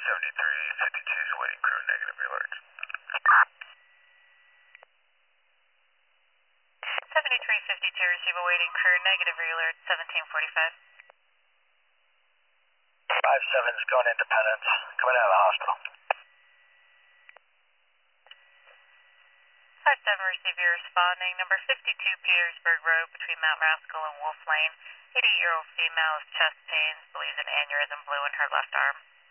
7352 is awaiting crew negative alerts. 7352, receive awaiting crew negative alert 1745. 57's going Independence, coming out of the hospital. 57, receive your responding. Number 52 Petersburg Road between Mount Rascal and Wolf Lane. 88-year-old female with chest pains, believes an aneurysm blew in her left arm.